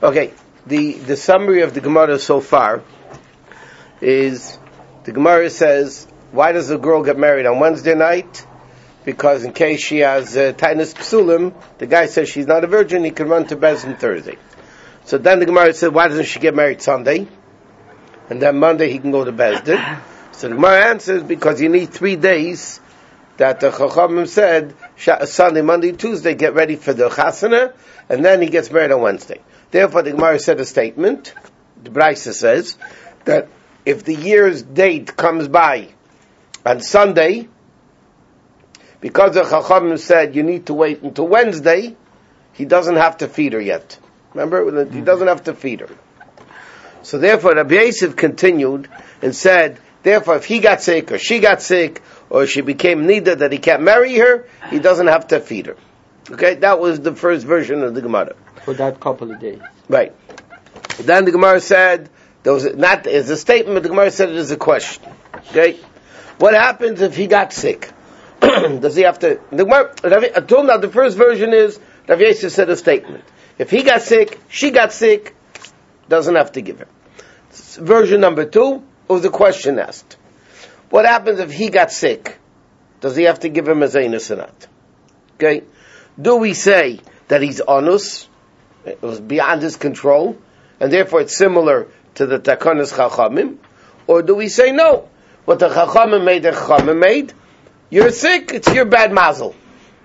Okay, the summary of the Gemara so far is the Gemara says, why does a girl get married on Wednesday night? Because in case she has Tainus Psulim, the guy says she's not a virgin, he can run to Beis Din Thursday. So then the Gemara said, why doesn't she get married Sunday? And then Monday he can go to Beis Din. So the Gemara answers, because you need 3 days that the Chachamim said, Sunday, Monday, Tuesday, get ready for the Chasana, and then he gets married on Wednesday. Therefore, the Gemara said a statement. The Brisa says that if the year's date comes by on Sunday, because the Chachamim said you need to wait until Wednesday, he doesn't have to feed her yet. Remember? He doesn't have to feed her. So therefore, Rabbi Yosef continued and said, therefore, if he got sick, or she got sick, or she became nida that he can't marry her, he doesn't have to feed her. Okay? That was the first version of the Gemara. For that couple of days. Right. Then the Gemara said, there was not as a statement, but the Gemara said it as a question. Okay? What happens if he got sick? Does he have to... The Gemara, until now, the first version is, Rav Yosef said a statement. If he got sick, she got sick, doesn't have to give her. Version number 2 was a question asked. What happens if he got sick? Does he have to give him a zaynus or not? Okay? Do we say that he's onus? It was beyond his control, and therefore it's similar to the Takanas Chachamim? Or do we say no? What the Chachamim made, the Chachamim made. You're sick, it's your bad mazel.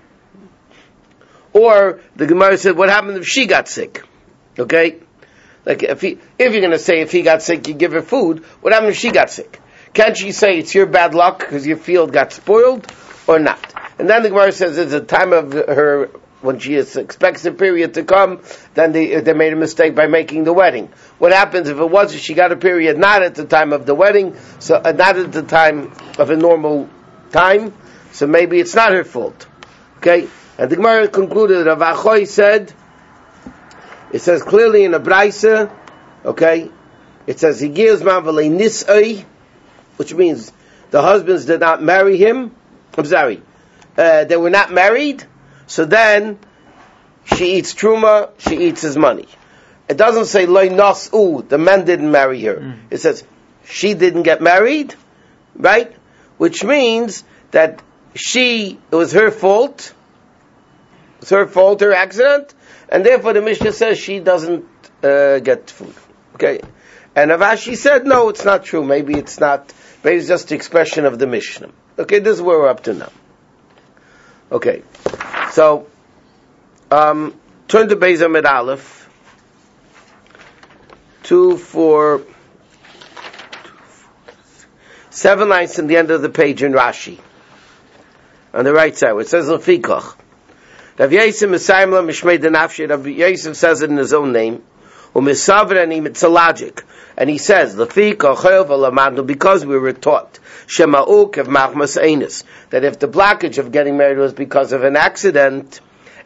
Or the Gemara said, what happened if she got sick? Okay? Like if you're going to say if he got sick, you give her food. What happened if she got sick? Can't she say it's your bad luck because your field got spoiled, or not? And then the Gemara says it's the time of her when she expects the period to come. Then they made a mistake by making the wedding. What happens if it was she got a period not at the time of the wedding, so not at the time of a normal time? So maybe it's not her fault. Okay, and the Gemara concluded that Rav Achoy said. It says clearly in a Brisa, okay, it says, he gives Mavalei Nis'ai, which means the husbands did not marry him. I'm sorry, they were not married, so then she eats Truma, she eats his money. It doesn't say Loi Nas'u, the men didn't marry her. It says, she didn't get married, right? Which means that it was her fault, her accident, and therefore the Mishnah says she doesn't get food. Okay? And Avashi said, no, it's not true. Maybe it's just the expression of the Mishnah. Okay, this is where we're up to now. Okay. So, turn to Beis Amid Aleph. 2, 4, 7 lines in the end of the page in Rashi. On the right side, where it says, Lefikach. Rav Yosef says it in his own name. It's a logic. And he says, because we were taught that if the blockage of getting married was because of an accident,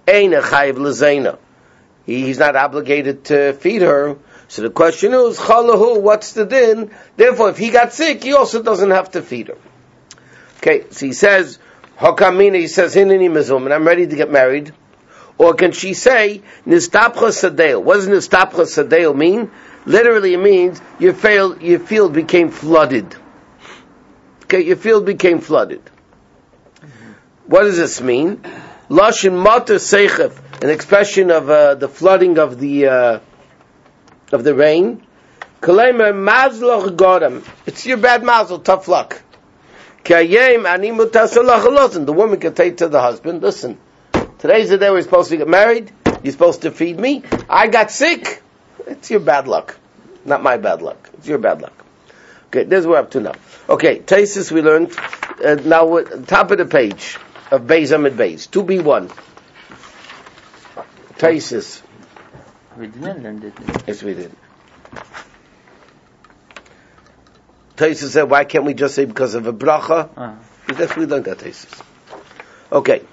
he's not obligated to feed her. So the question is, what's the din? Therefore, if he got sick, he also doesn't have to feed her. Okay, so he says, he says, and I'm ready to get married. Or can she say, Nistapcha Sadeo? What does Nistapcha Sadeo mean? Literally it means your field became flooded. Okay, your field became flooded. What does this mean? Lashon Mater Seichev, an expression of the flooding of the rain. Kaleimer Mazloch Godam. It's your bad mazel, tough luck. The woman can say to the husband, listen, today's the day we're supposed to get married, you're supposed to feed me, I got sick, it's your bad luck. Not my bad luck, it's your bad luck. Okay, this is where we're up to now. Okay, Taisus we learned, now top of the page of Beis Amid Beis, 2b1. Taisus. We didn't learn it. Yes, we did. Taisus said, why can't we just say because of a bracha? Because we learned that, Taisus. Okay.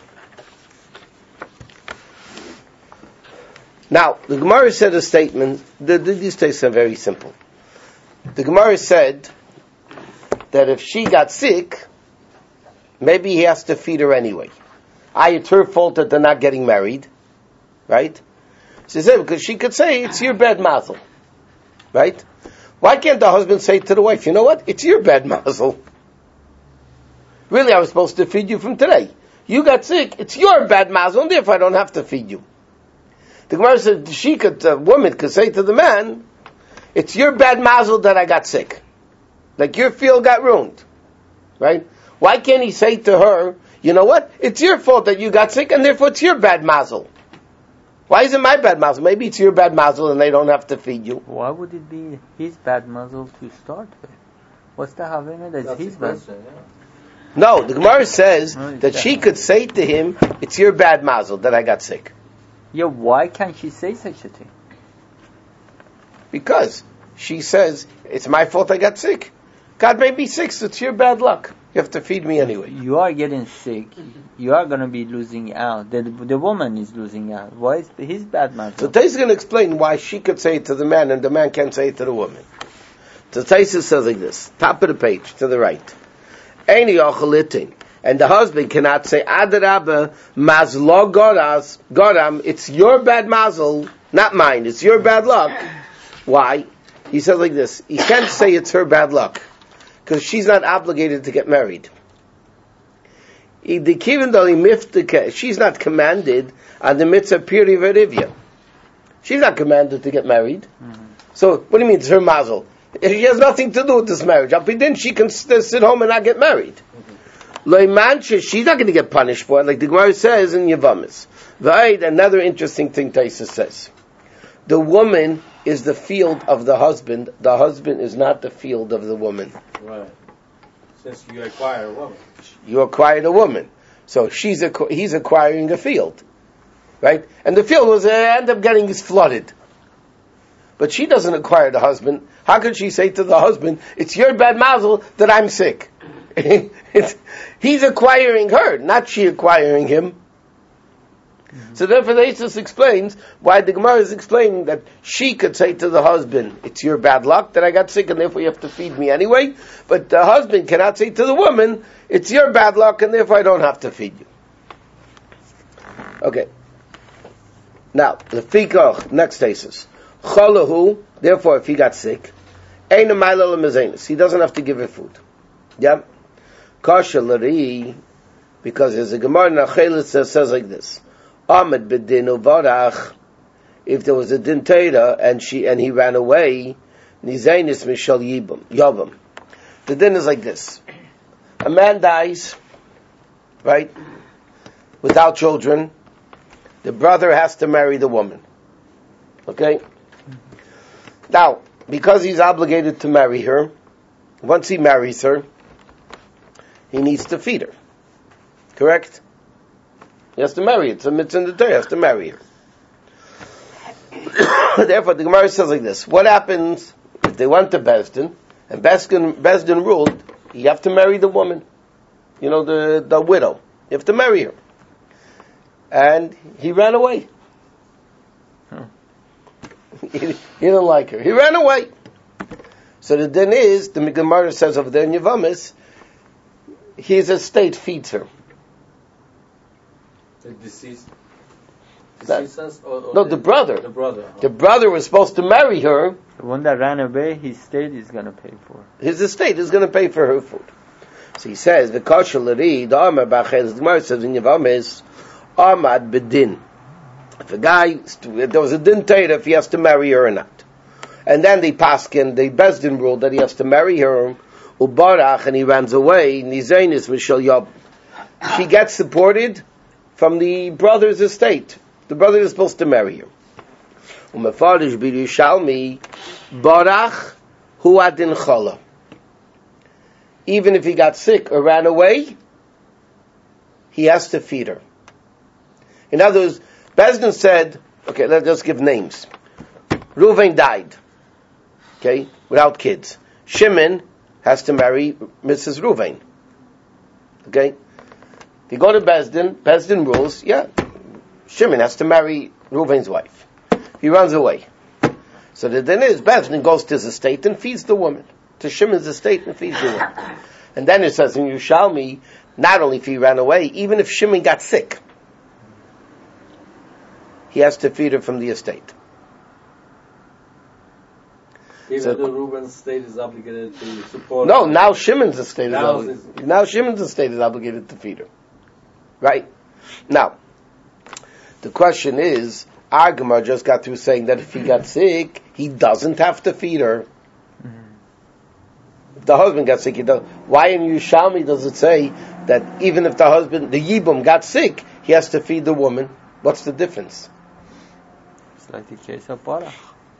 Now, the Gemara said a statement, these statements are very simple. The Gemara said that if she got sick, maybe he has to feed her anyway. It's her fault that they're not getting married, right? She said, because she could say, it's your bad mazel. Right? Why can't the husband say to the wife, you know what? It's your bad mazel. Really, I was supposed to feed you from today. You got sick, it's your bad mazel, and therefore I don't have to feed you. The Gemara said, the woman could say to the man, it's your bad mazel that I got sick. Like your field got ruined. Right? Why can't he say to her, you know what? It's your fault that you got sick, and therefore it's your bad mazel. Why is it my bad mazel? Maybe it's your bad mazel and they don't have to feed you. Why would it be his bad mazel to start with? What's the Havana that's his bad? No, the Gemara says that she could say to him, it's your bad mazel that I got sick. Yeah, why can't she say such a thing? Because she says, it's my fault I got sick. God made me sick, so it's your bad luck. You have to feed me anyway. You are getting sick. You are going to be losing out. The woman is losing out. Why is his bad mazel? So Taisa is going to explain why she could say it to the man and the man can't say it to the woman. So Taisa says like this, top of the page, to the right. Eini ochelitin. And the husband cannot say, Adarabba, mazlo goram, it's your bad mazel, not mine, it's your bad luck. Why? He says like this, he can't say it's her bad luck, because she's not obligated to get married. She's not commanded on the mitzvah piri verivya. She's not commanded to get married. Mm-hmm. So, what do you mean it's her mazel? She has nothing to do with this marriage. Then she can sit home and not get married. She's not going to get punished for it, like the Gemara says in Yavamis. Another interesting thing Taisa says. The woman is the field of the husband. The husband is not the field of the woman. Right. Since you acquire a woman. You acquired a woman. So he's acquiring a field. Right? And the field was end up getting flooded. But she doesn't acquire the husband. How could she say to the husband, it's your bad mazel that I'm sick? He's acquiring her, not she acquiring him. Mm-hmm. So therefore the Isus explains why the Gemara is explaining that she could say to the husband, it's your bad luck that I got sick and therefore you have to feed me anyway. But the husband cannot say to the woman, it's your bad luck and therefore I don't have to feed you. Okay. Now, the Fikach, next Isus. Cholahu, therefore if he got sick, he doesn't have to give her food. Yeah? Kasha l'ri, because there's a Gemara in Achelis that says like this: Ahmed b'din uvarach. If there was a din Torah and he ran away, nizainis mishal yavam. The din is like this: a man dies, right, without children. The brother has to marry the woman. Okay. Now, because he's obligated to marry her, once he marries her, he needs to feed her. Correct? He has to marry her. It's a mitzvah in the Torah. He has to marry her. Therefore, the Gemara says like this: what happens if they went to Bezdin, and Bezdin ruled, you have to marry the woman, the widow. You have to marry her. And he ran away. He didn't like her. He ran away. So the din is, the Gemara says over there in Yavamis, his estate feeds her. The deceased no, the brother. The brother. The brother was supposed to marry her. The one that ran away, his estate is going to pay for her. His estate is going to pay for her food. So he says, the Kasha l'ri, the Amar b'achel, the Gemara says in Yavamis, Amad b'din. If a guy, there was a din Torah if he has to marry her or not. And then the Bezdin ruled that he has to marry her, ubarach, and he runs away, nizainis mishal yab. She gets supported from the brother's estate. The brother is supposed to marry her. Umefarish b'Yushalmi, barach hu adin chala. Even if he got sick or ran away, he has to feed her. In other words, Bezdin said, okay, let's just give names. Reuven died, okay, without kids. Shimon has to marry Mrs. Reuven. Okay? If you go to Bezdin rules, Shimon has to marry Reuven's wife. He runs away. So the din is, Bezdin goes to his estate and feeds the woman. To Shimon's estate and feeds the woman. And then it says in Yerushalmi, not only if he ran away, even if Shimon got sick. he has to feed her from the estate. Even the Reuben's estate is obligated to support. No, now Shimon's estate Now now Shimon's estate is obligated to feed her. Right? Now, the question is, our Gemara just got through saying that if he got sick, he doesn't have to feed her. If the husband got sick, he does. Why in Yerushalmi does it say that even if the husband, the Yibum, got sick, he has to feed the woman? What's the difference? It's like the case of Barach.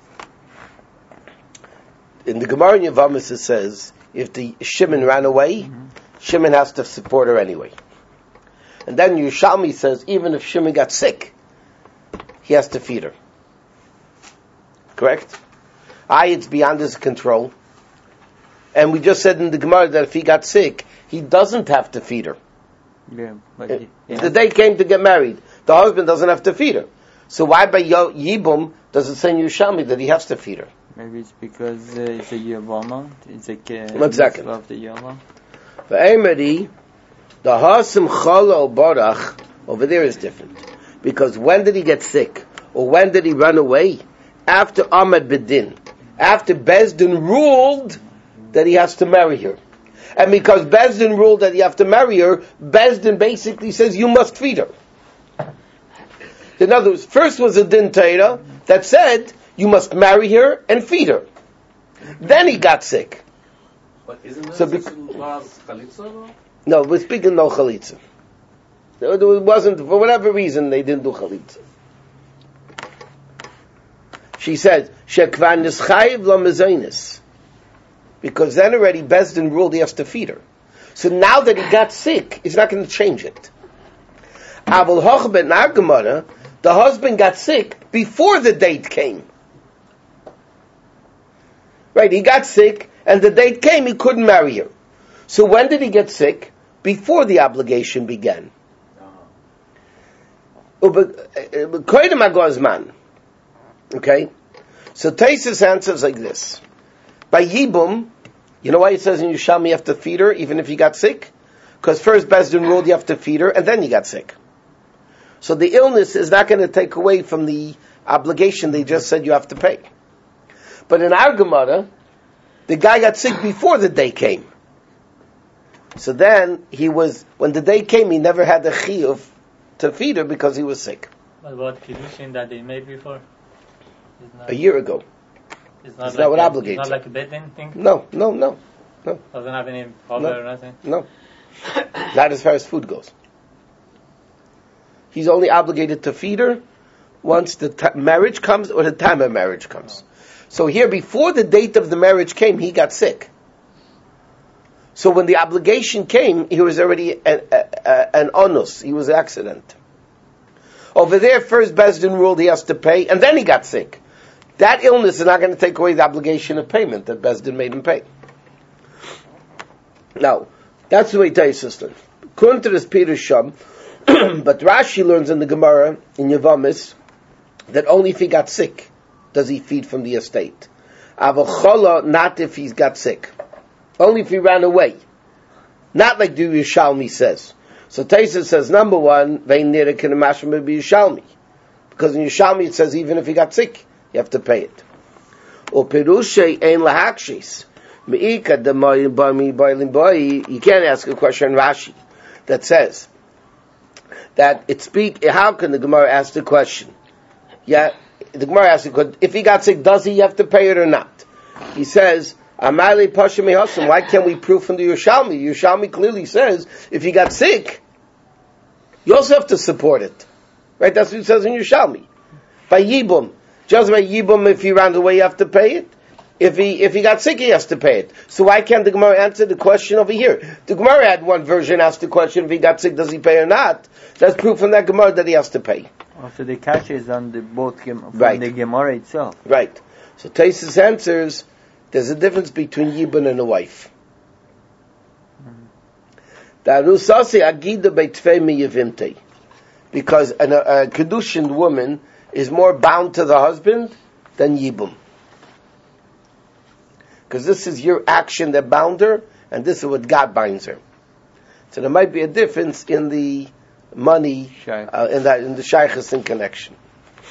In the Gemara in Yavamis it says, if the Shimon ran away, Shimon has to support her anyway. And then Yerushalmi says, even if Shimon got sick, he has to feed her. Correct? It's beyond his control. And we just said in the Gemara that if he got sick, he doesn't have to feed her. Yeah, but If the day came to get married, the husband doesn't have to feed her. So why by Yibum does it say in Yerushalmi that he has to feed her? maybe it's because it's a Yavama. It's a 1 second. of the Yavama. V'emeri, the Hasim Chalo Barach, over there is different. Because when did he get sick? Or when did he run away? After Ahmed Bedin. After Bezdin ruled that he has to marry her. And because Bezdin ruled that you have to marry her, Bezdin basically says you must feed her. In other words, first was a din Torah that said you must marry her and feed her. Then he got sick. But isn't that So such a laws chalitza though? No, we're speaking no chalitza. It wasn't, for whatever reason, they didn't do chalitza. She said, Shekvan nischayiv lo mezainis. Because then already Bezdin ruled he has to feed her. So now that he got sick, he's not going to change it. Aval hochbet nargamara, the husband got sick before the date came. Right, he got sick, and the date came, he couldn't marry her. So when did he get sick? Before the obligation began. Okay? So Taisus answers like this. By Yibum, you know why it says in Yerushalmi you have to feed her even if you got sick? Because first Bezdin ruled you have to feed her, and then you got sick. So the illness is not going to take away from the obligation they just said you have to pay. But in our Gemara, the guy got sick before the day came. So then when the day came, he never had the chiyuv to feed her because he was sick. But what kiddushin that they made before? A year ago. It's not that what it's obligates not it. like a bedin thing? No. Doesn't have any power or nothing? No. Not as far as food goes. He's only obligated to feed her once the marriage comes or the time of marriage comes. So here, before the date of the marriage came, he got sick. So when the obligation came, he was already an onus. He was an accident. Over there, first Bezdin ruled he has to pay, and then he got sick. That illness is not going to take away the obligation of payment that Bezdin made him pay. Now, that's the way Taisus learns. Kunter is Peter Sham, but Rashi learns in the Gemara, in Yavamis, that only if he got sick does he feed from the estate. Avochala, not if he's got sick. Only if he ran away. Not like the Yerushalmi says. So Taisus says, number one, because in Yerushalmi it says even if he got sick, you have to pay it. You can't ask a question in Rashi that says that how can the Gemara ask the question? Yeah, the Gemara asks the question, if he got sick, does he have to pay it or not? He says, why can't we prove from the Yerushalmi? Yerushalmi clearly says, if he got sick, you also have to support it. Right? That's what it says in Yerushalmi. By Yibum. Just by Yibum, if he ran away, you have to pay it. If he got sick, he has to pay it. So why can't the Gemara answer the question over here? The Gemara had one version, asked the question, if he got sick, does he pay or not? That's proof from that Gemara that he has to pay. Also, the kasha is on the both from Right. the Gemara itself. Right. So Taisus answers, there's a difference between Yibum and a wife. Because a Kedushin woman is more bound to the husband than Yibum. Because this is your action that bound her, and this is what God binds her. So there might be a difference in the money, in the shaykhus in connection.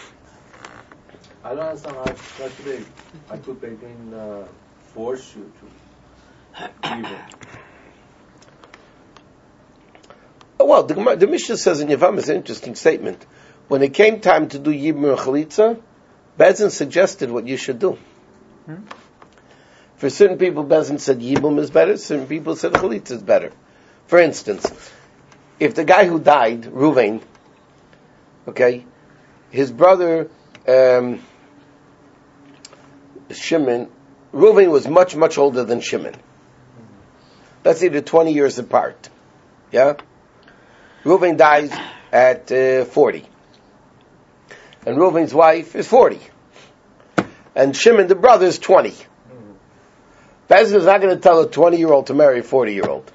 I don't understand I could begin force you to give it. Well, the Mishnah says in Yavam is an interesting statement. When it came time to do Yibum and Chalitza, Bezin suggested what you should do. For certain people, Bezin said Yibum is better, certain people said Chalitza is better. For instance, if the guy who died, Ruvain, okay, his brother, Shimon, Ruvain was much, much older than Shimon. Let's say they're 20 years apart. Yeah? Ruvain dies at 40. And Ruvain's wife is 40. And Shimon, the brother, is 20. Bezin is not going to tell a 20-year-old to marry a 40-year-old.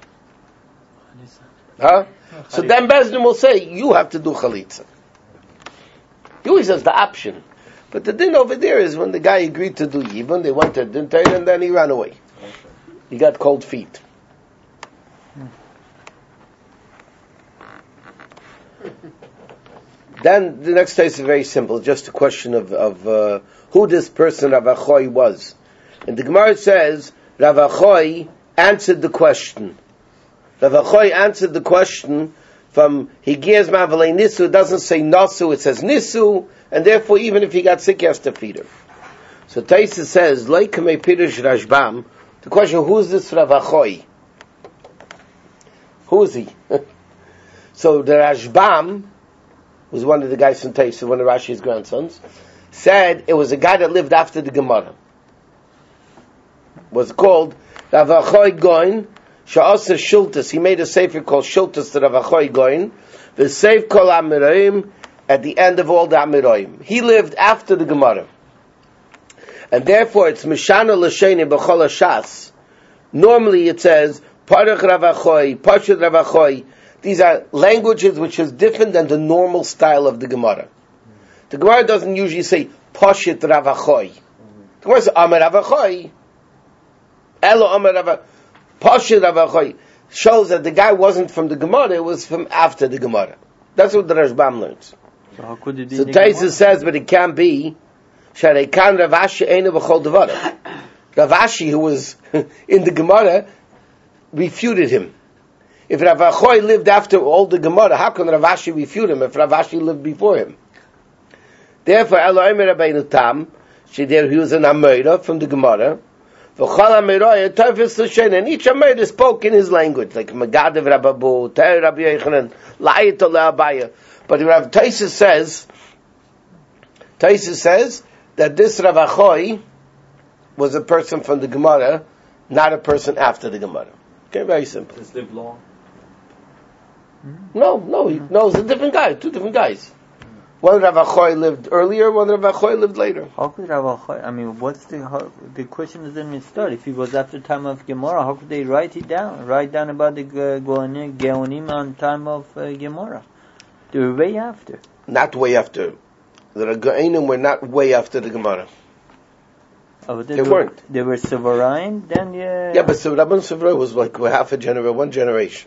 Huh? So then Bezin will say, you have to do Chalitza. He always has the option. But the din over there is when the guy agreed to do Yibum, they went to Din Torah and then he ran away. He got cold feet. Then the next case is very simple, just a question of who this person Rav Achoy was. And the Gemara says Rav Achoy answered the question. Rav Achoy answered the question from Higiyaz Mavalei Nisu. It doesn't say Nasu, it says Nisu, and therefore even if he got sick, he has to feed her. So Taisa says, like Kamei Pirush Rashbam, the question, who is this Rav Achoy? Who is he? So the Rashbam was one of the guys from Taisa, one of Rashi's grandsons, said it was a guy that lived after the Gemara. Was called Rav Achoy Goin Sha'asa Shultas. He made a sefer called Shultas to Rav Achoy Goin. The Seif Kol Amiroim at the end of all the Amiroim. He lived after the Gemara. And therefore it's Mishana L'Sheni B'chol HaShas. Normally it says Parach Rav Achoy, Pashut Rav Achoy. These are languages which is different than the normal style of the Gemara. The Gemara doesn't usually say Pashut Rav Achoy. The Gemara says Amar Rav Achoy. Elo Amar Rav Pashut Rav Achoy. Shows that the guy wasn't from the Gemara, it was from after the Gemara. That's what the Rashbam learns. So how could it be? So Taisa says, but it can't be. Shareikan Rav Ashi Einu B'chol Devara. Rav Ashi, who was in the Gemara, refuted him. If Rav Achoy lived after all the Gemara, how can Rav Ashi refute him if Rav Ashi lived before him? Therefore, Elohim Rabbeinu Tam, he was an Amoira from the Gemara. And each Amoira spoke in his language, like Megadav Rabbabu, Ter Rabbi Yechanan, La'ayat Le'abaya. But Rav Taisa says that this Rav Achoy was a person from the Gemara, not a person after the Gemara. Okay, very simple. Does live long? No, it's a different guy, two different guys. One Rav Achoy lived earlier, one Rav Achoy lived later. How could Rav Achoy, I mean, the question is in Mitzvah. If he was after time of Gemara, how could they write it down? Write down about the Geonim on time of Gemara. They were way after. Not way after. The Geonim were not way after the Gemara. Oh, they weren't. They were Sevarine, then Yeah, but Rabban Sevarine was like half a generation, one generation.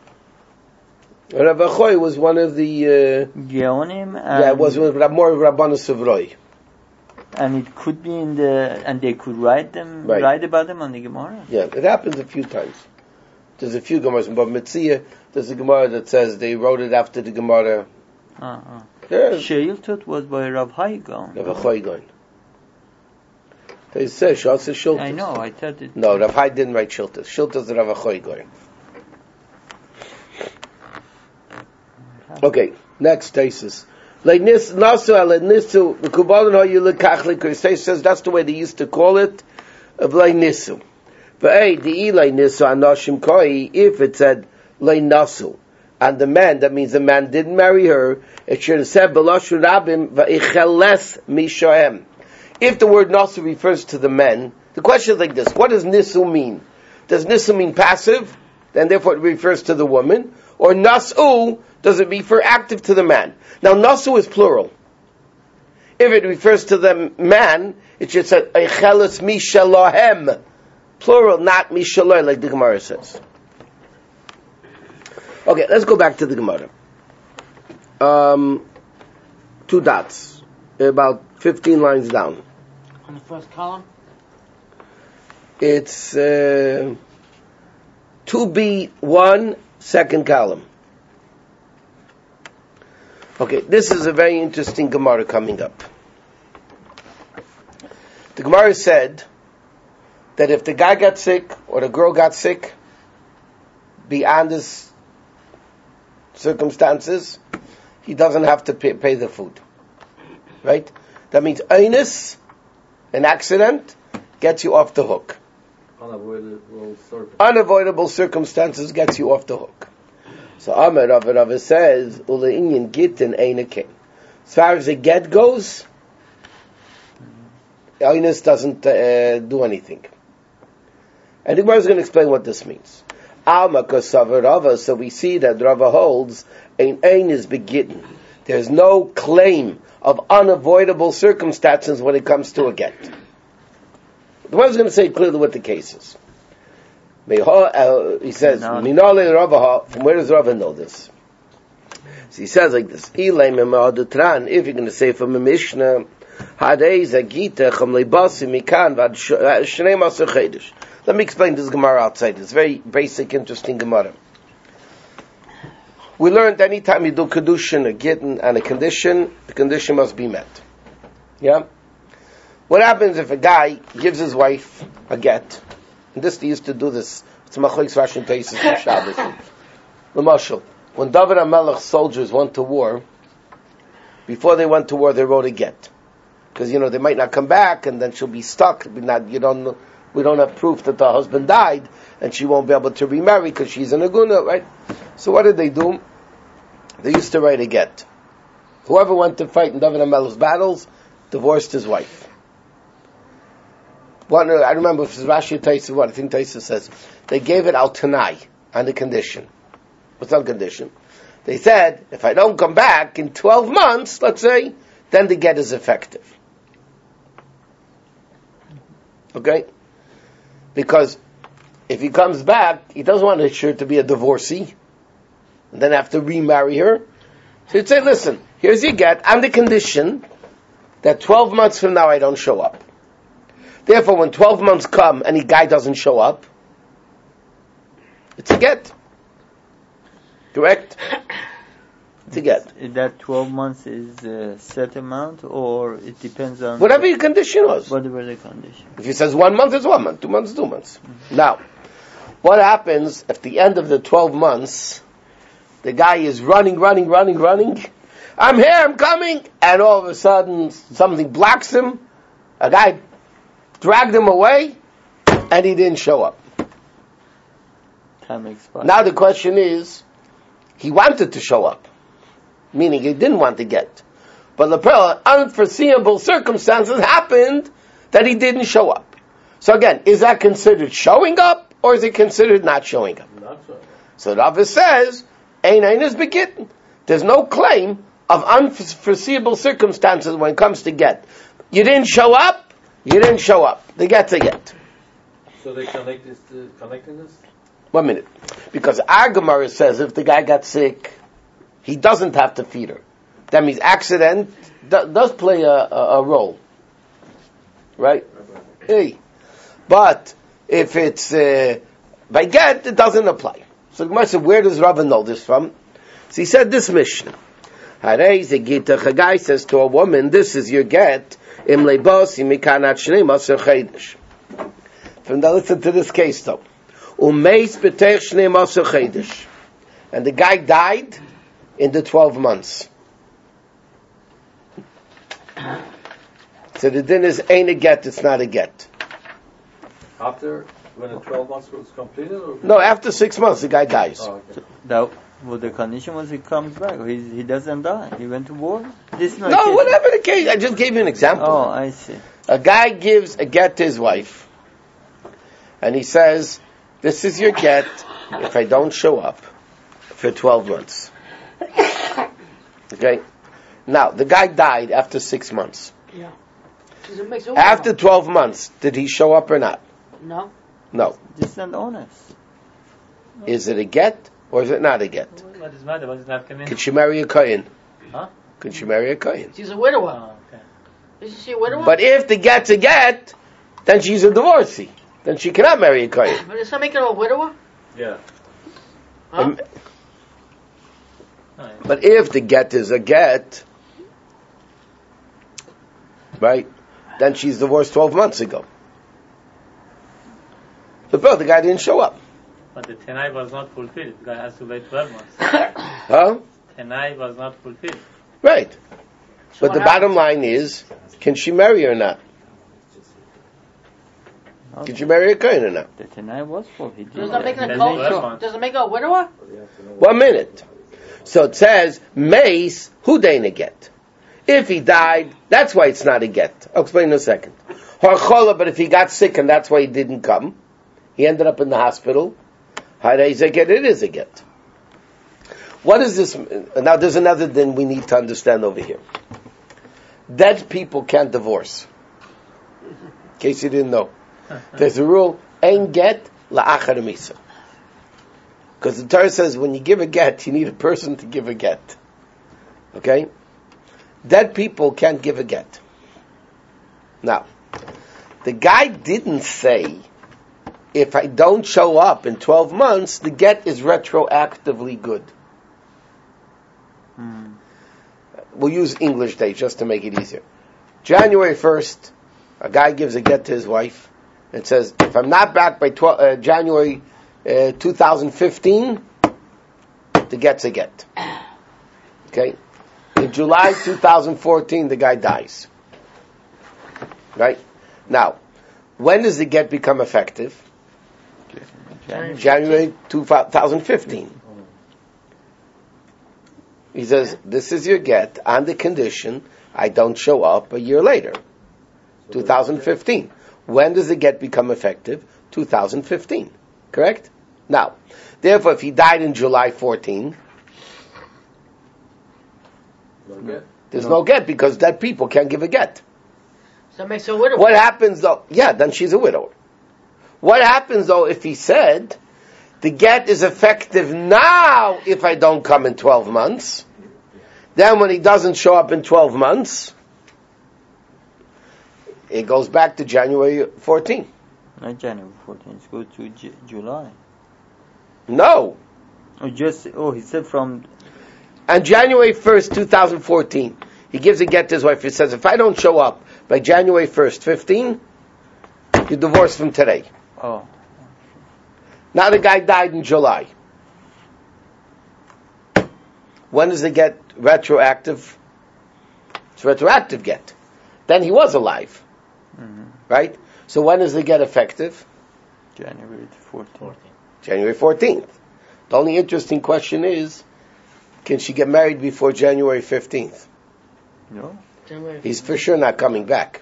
Rav Achoy was one of the Geonim. Yeah, it was more of Rabban Sevarine. And it could be and they could write about them on the Gemara. Yeah, it happens a few times. There's a few Gemaras, but Metzia, there's a Gemara that says they wrote it after the Gemara. Sheiltot was by Rav Haigon. Rav Haigon. They say Shas Shiltas. I know, I thought it. No, Rav Hai didn't write Shiltas. Shiltas is Rav Haigon. Okay, next thesis. Like Nasu ala Nisu, Kubalan ho you look Catholic, says that's the way they used to call it, of Lay Nisu. But hey, the Lay Nisu Anashim Koi, if it said Lay Nasu, and the man, that means the man didn't marry her, it should have said Belashur Rabim Va'icheles Mishahem. If the word Nasu refers to the men, the question is like this: what does Nisu mean? Does Nisu mean passive, and therefore it refers to the woman, or Nasu? Does it refer active to the man? Now, Nasu is plural. If it refers to the man, it should say, Eicheles Mishalohem. Plural, not Mishaloh, like the Gemara says. Okay, let's go back to the Gemara. 2 dots. about 15 lines down. On the first column? It's 2B1, second column. Okay, this is a very interesting Gemara coming up. The Gemara said that if the guy got sick or the girl got sick, beyond his circumstances, he doesn't have to pay the food. Right? That means einus, an accident, gets you off the hook. Unavoidable circumstances gets you off the hook. So Amar Rava says, Ula inyan gitin einakin. As far as the get goes, einus doesn't do anything. And the Gemara is going to explain what this means. Alma kosavar Rava, so we see that Rava holds ein is begitten. There's no claim of unavoidable circumstances when it comes to a get. The Gemara is going to say clearly what the case is. He says, Minale Rava, from where does Rava know this? So he says like this, if you're going to say from a Mishnah, let me explain this Gemara outside. It's very basic, interesting Gemara. We learned anytime you do Kedushin, a Gittin, and a condition, the condition must be met. Yeah? What happens if a guy gives his wife a get? And they used to do this. It's Machlokes Rashi and Taisus on Shabbos. L'mashal, when David HaMelech's soldiers went to war, before they went to war, they wrote a get. Because, they might not come back, and then she'll be stuck. We don't have proof that the husband died, and she won't be able to remarry because she's an aguna, right? So what did they do? They used to write a get. Whoever went to fight in David HaMelech's battles divorced his wife. I remember if it's Rashi or Taisus, what I think Taisus says, they gave it al tanai, on the condition. What's on condition? They said, if I don't come back in 12 months, let's say, then the get is effective. Okay? Because if he comes back, he doesn't want her to be a divorcee, and then have to remarry her. So he'd say, listen, here's your get, on the condition that 12 months from now I don't show up. Therefore, when 12 months come and the guy doesn't show up, it's a get. Correct? It's a get. That 12 months is a set amount, or it depends on... Whatever your condition was. Whatever the condition. If he says 1 month, it's 1 month. 2 months, 2 months. Mm-hmm. Now, what happens at the end of the 12 months, the guy is running. I'm here, I'm coming. And all of a sudden, something blocks him. A guy dragged him away, and he didn't show up. Time expired. Now the question is, he wanted to show up, meaning he didn't want to get. But the unforeseeable circumstances happened that he didn't show up. So again, is that considered showing up, or is it considered not showing up? Not showing up. So Rava says, ein is begitten. There's no claim of unforeseeable circumstances when it comes to get. You didn't show up, The get's a get. So they connecting this? 1 minute. Because our Gemara says if the guy got sick, he doesn't have to feed her. That means accident does play a role. Right? Hey. But if it's by get, it doesn't apply. So the Gemara said, where does Rava know this from? So he said this Mishnah. A guy says to a woman, this is your get. From now, listen to this case though. And the guy died in the 12 months. So the din is ain't a get, it's not a get. After, when the 12 months was completed? Or? No, after 6 months the guy dies. Oh, okay. The condition was he comes back. He doesn't die. He went to war. No, whatever the case. I just gave you an example. Oh, I see. A guy gives a get to his wife, and he says, "This is your get if I don't show up for 12 months." Okay. Now the guy died after 6 months. Yeah. After 12 months, did he show up or not? No. No. Just not honest. Is it a get? Or is it not a get? What is matter? What is not coming? Could she marry a Kohen? Huh? Could she marry a Kohen? She's a widower. Oh, okay. Is she a widower? But if the get's a get, then she's a divorcee. Then she cannot marry a kohen. But does that make her a widower? Yeah. Huh? But if the get is a get, right, then she's divorced 12 months ago. The guy didn't show up. But the Tenai was not fulfilled. The guy has to wait 12 months. Huh? Tenai was not fulfilled. Right. So But the what bottom line is, can she marry or not? Can she marry a kohen or not? The Tanai was full. He did. Does that make her That's a the first one. Does it make her a widower? 1 minute. So it says, Mace, who didn't get? If he died, that's why it's not a get. I'll explain in a second. Harchola, but if he got sick and that's why he didn't come, he ended up in the hospital, is a get, it is a get. What is this? Now there's another thing we need to understand over here. Dead people can't divorce. In case you didn't know. There's a rule, ein get la'achar misa. Because the Torah says when you give a get, you need a person to give a get. Okay? Dead people can't give a get. Now, the guy didn't say, if I don't show up in 12 months, the get is retroactively good. We'll use English days just to make it easier. January 1st, a guy gives a get to his wife. It says, if I'm not back by January 2015, the get's a get. Okay? In July 2014, the guy dies. Right? Now, when does the get become effective? January 2015. He says, this is your get on the condition I don't show up a year later. 2015. When does the get become effective? 2015. Correct? Now, therefore, if he died in July 14, there's no get because dead people can't give a get. So that makes her a widower. What happens though? Yeah, then she's a widow. What happens though if he said, the get is effective now if I don't come in 12 months? Then when he doesn't show up in 12 months, it goes back to January 14. Not January 14th. It goes to July. No. He said from... On January 1st, 2014, he gives a get to his wife. He says, if I don't show up by January 1st, 15, you're divorced from today. Oh. Now the guy died in July. When does the get retroactive? It's retroactive get. Then he was alive. Mm-hmm. Right? So when is the get effective? January 14th. January 14th. The only interesting question is, can she get married before January 15th? No. He's for sure not coming back.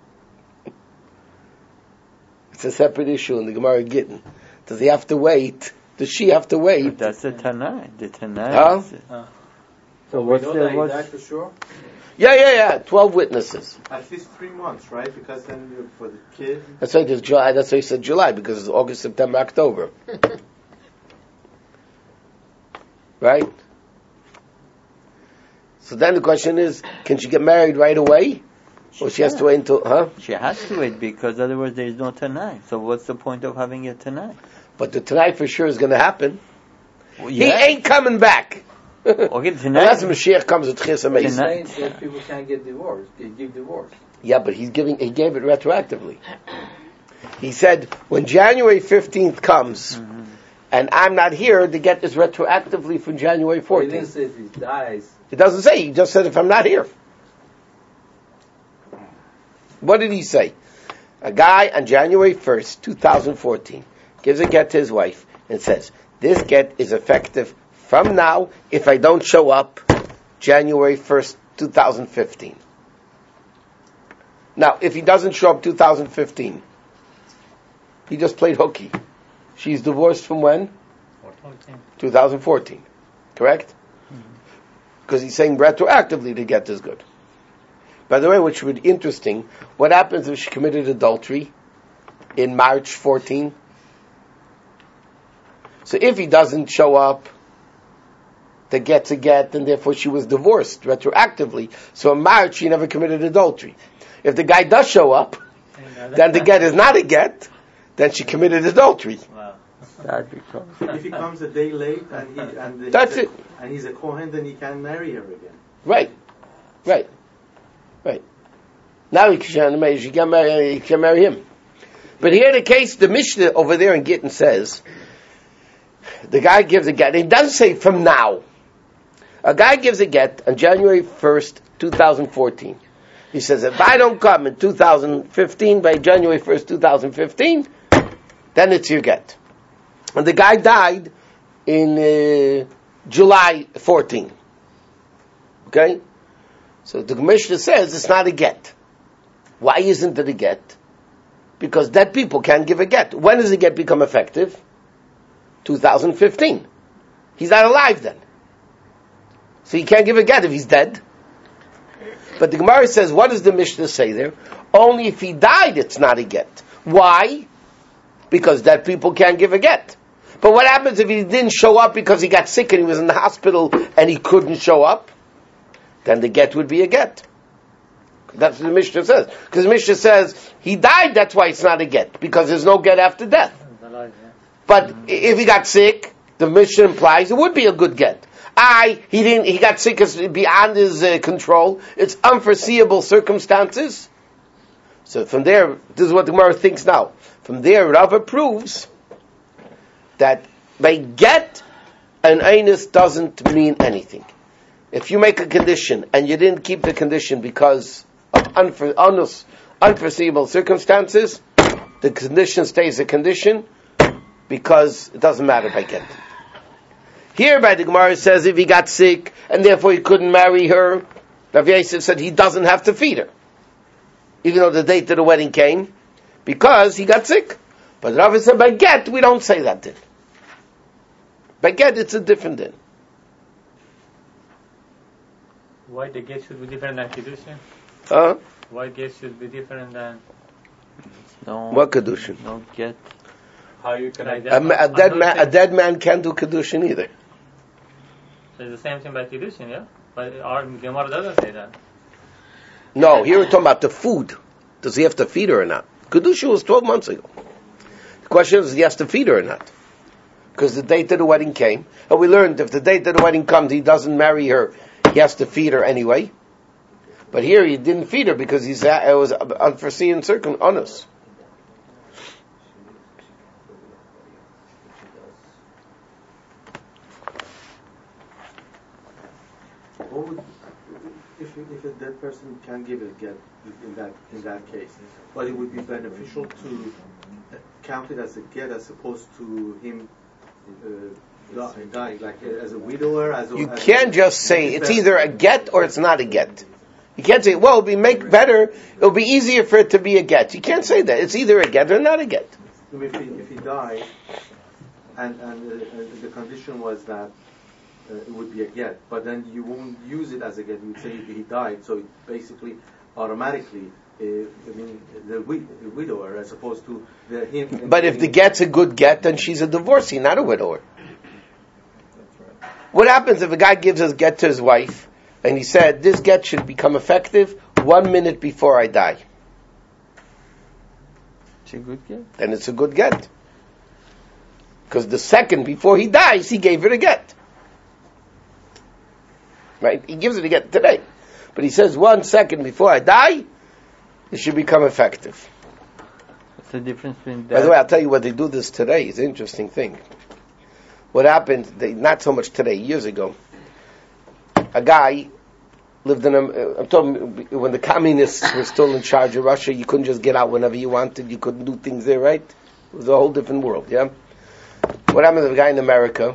It's a separate issue in the Gemara Gittin. Does he have to wait? Does she have to wait? But that's the Tanai. The Tanai. Huh? So We what's know the... that he What's, died for sure? Yeah. 12 witnesses. At least 3 months, right? Because then for the kid. That's why there's July. That's why he said July, because it's August, September, October. Right? So then the question is, can she get married right away? Or she has to wait until, She has to wait because otherwise there is no Tanai. So what's the point of having a Tanai? But the tonight for sure is going to happen. Well, He ain't coming back. Okay, tonight. Unless Mashiach comes with Chis He's Ameis. saying that people can't get divorced. They give divorce. Yeah, but he gave it retroactively. He said, when January 15th comes, and I'm not here, the get is retroactively from January He didn't 14th. say if he dies. It doesn't say, he just said if I'm not here. What did he say? A guy on January 1st, 2014, gives a get to his wife and says, this get is effective from now if I don't show up January 1st, 2015. Now, if he doesn't show up 2015, he just played hooky. She's divorced from when? 2014. Correct? Because he's saying retroactively the get is good. By the way, which would be interesting, what happens if she committed adultery in March 14? So if he doesn't show up, the get's a get, and therefore she was divorced retroactively. So in March, she never committed adultery. If the guy does show up, then the get is not a get, then she committed adultery. Wow. That becomes. If he comes a day late and That's it. And he's a Kohen, then he can't marry her again. Right. Now he can marry him. But here the case, the Mishnah over there in Gittin says, the guy gives a get. It doesn't say from now. A guy gives a get on January 1st, 2014. He says, if I don't come in 2015, by January 1st, 2015, then it's your get. And the guy died in July 14. Okay? So the Mishnah says it's not a get. Why isn't it a get? Because dead people can't give a get. When does a get become effective? 2015. He's not alive then. So he can't give a get if he's dead. But the Gemara says, what does the Mishnah say there? Only if he died, it's not a get. Why? Because dead people can't give a get. But what happens if he didn't show up because he got sick and he was in the hospital and he couldn't show up? Then the get would be a get. That's what the Mishnah says. Because the Mishnah says, he died, that's why it's not a get. Because there's no get after death. But if he got sick, the Mishnah implies it would be a good get. He got sick beyond his control. It's unforeseeable circumstances. So from there, this is what the Gemara thinks now. From there, Rava proves that by get, an einus doesn't mean anything. If you make a condition and you didn't keep the condition because of unforeseeable circumstances, the condition stays a condition because it doesn't matter by get. Here by the Gemara says if he got sick and therefore he couldn't marry her, Rav Yosef said he doesn't have to feed her. Even though the date of the wedding came, because he got sick. But Rav said by get, we don't say that din. By get, it's a different din. Why the get should be different than Kiddushin? Huh? Why get should be different than... No. What Kedushin? No get. How you can Like identify? A dead man can't do Kedushin either. So it's the same thing by Kiddushin, yeah? But our Gemara doesn't say that. No, here we're talking about the food. Does he have to feed her or not? Kedushin was 12 months ago. The question is, he has to feed her or not? Because the date of the wedding came, and we learned if the date of the wedding comes, he doesn't marry her, he has to feed her anyway. But here he didn't feed her because it was unforeseen honest. What would, if a dead person can give a get in that case, but it would be beneficial to count it as a get as opposed to him dying, like as a widower. You can't just say it's either a get or it's not a get. You can't say, well, it'll be easier for it to be a get. You can't say that. It's either a get or not a get. If he died, and the condition was that it would be a get, but then you won't use it as a get. You'd say he died, so it basically automatically, the widower as opposed to him. But if the get's a good get, then she's a divorcee, not a widower. What happens if a guy gives a get to his wife, and he said, this get should become effective 1 minute before I die? It's a good get. Then it's a good get. Because the second before he dies, he gave her a get. Right? He gives it a get today. But he says 1 second before I die, it should become effective. What's the difference between that? By the way, I'll tell you what they do this today. It's an interesting thing. What happened, not so much today, years ago, a guy lived in I'm talking, when the communists were still in charge of Russia, you couldn't just get out whenever you wanted, you couldn't do things there, right? It was a whole different world, yeah? What happened to a guy in America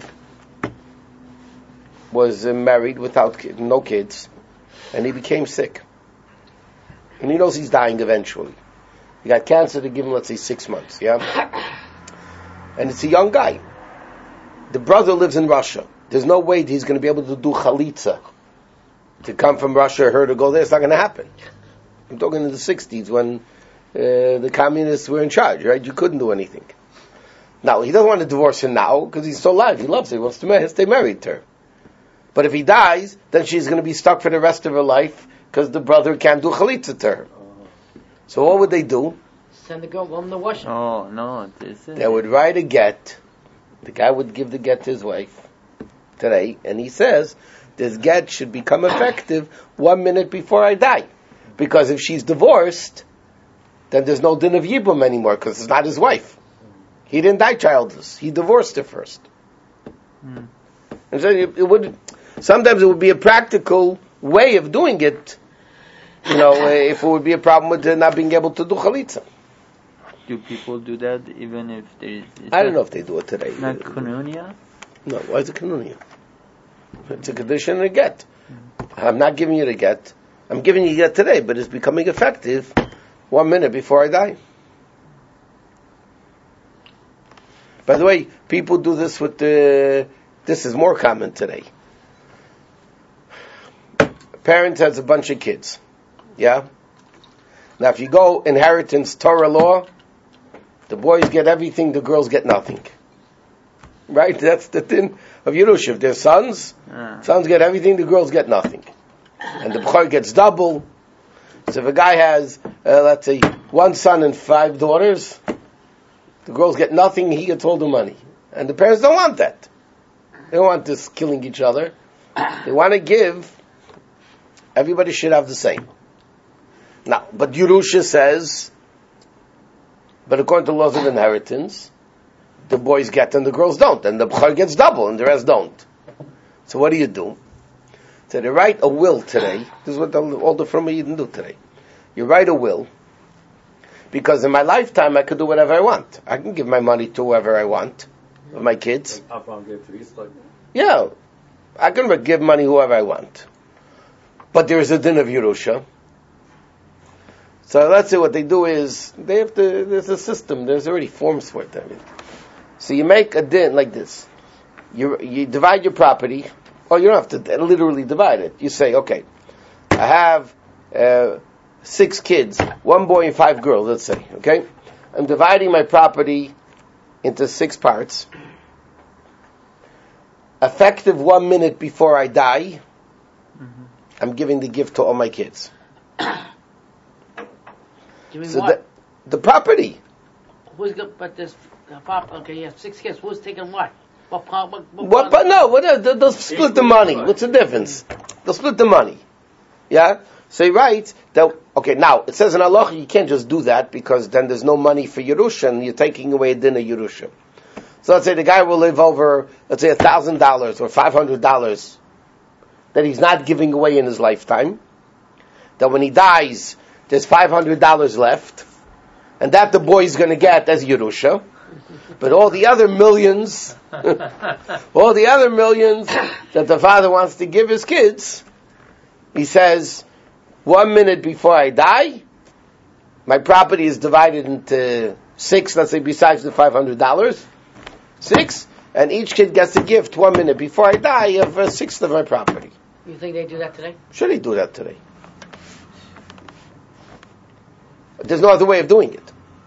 was married without no kids, and he became sick. And he knows he's dying eventually. He got cancer to give him, let's say, 6 months, yeah? And it's a young guy. The brother lives in Russia. There's no way he's going to be able to do chalitza. To come from Russia, her to go there, it's not going to happen. I'm talking in the 60s when the communists were in charge, right? You couldn't do anything. Now, he doesn't want to divorce her now because he's still alive. He loves her. He wants to stay married to her. But if he dies, then she's going to be stuck for the rest of her life because the brother can't do chalitza to her. So what would they do? Send the girl home to wash it. Oh, no. This is They would write a get. The guy would give the get to his wife today, and he says, this get should become effective 1 minute before I die. Because if she's divorced, then there's no din of Yibum anymore, because it's not his wife. He didn't die childless. He divorced her first. And so sometimes it would be a practical way of doing it, if it would be a problem with not being able to do chalitza. Do people do that even if there is... I don't know if they do it today. Not konunia? No, why is it kanunia? It's a condition and a get. I'm not giving you the get. I'm giving you the get today, but it's becoming effective 1 minute before I die. By the way, people do this with this is more common today. Parent has a bunch of kids. Yeah? Now if you go inheritance Torah law, the boys get everything, the girls get nothing. Right? That's the thing of Yerush. If they're sons, sons get everything, the girls get nothing. And the B'chor gets double. So if a guy has, let's say, 1 son and 5 daughters, the girls get nothing, he gets all the money. And the parents don't want that. They don't want this killing each other. They want to give, everybody should have the same. Now, but Yerusha says, but according to laws of inheritance, the boys get and the girls don't, and the B'chor gets double and the rest don't. So what do? So they write a will today. This is what all the Fruma Yidden do today. You write a will, because in my lifetime I could do whatever I want. I can give my money to whoever I want, of my kids. Yeah, I can give money whoever I want. But there is a din of Yerusha. So let's say what they do is, there's a system, there's already forms for it. So you make a din like this. You divide your property, or you don't have to literally divide it. You say, okay, I have 6 kids, 1 boy and 5 girls, let's say, okay? I'm dividing my property into 6 parts. Effective 1 minute before I die, I'm giving the gift to all my kids. You mean So what? the property. Who's got? But this. Okay, you have 6 kids. Who's taking what? They'll split the money. What's the difference? They'll split the money. Yeah? So he writes that, okay, now, it says in Allah, you can't just do that, because then there's no money for Yerusha, and you're taking away a din of Yerusha. So let's say the guy will live over, let's say $1,000 or $500 that he's not giving away in his lifetime. That when he dies, there's $500 left, and that the boy is going to get as Yerusha. But all the other millions that the father wants to give his kids, he says, 1 minute before I die, my property is divided into 6, let's say, besides the $500, 6, and each kid gets a gift 1 minute before I die of 1/6 of my property. You think they do that today? Should he do that today? There's no other way of doing it.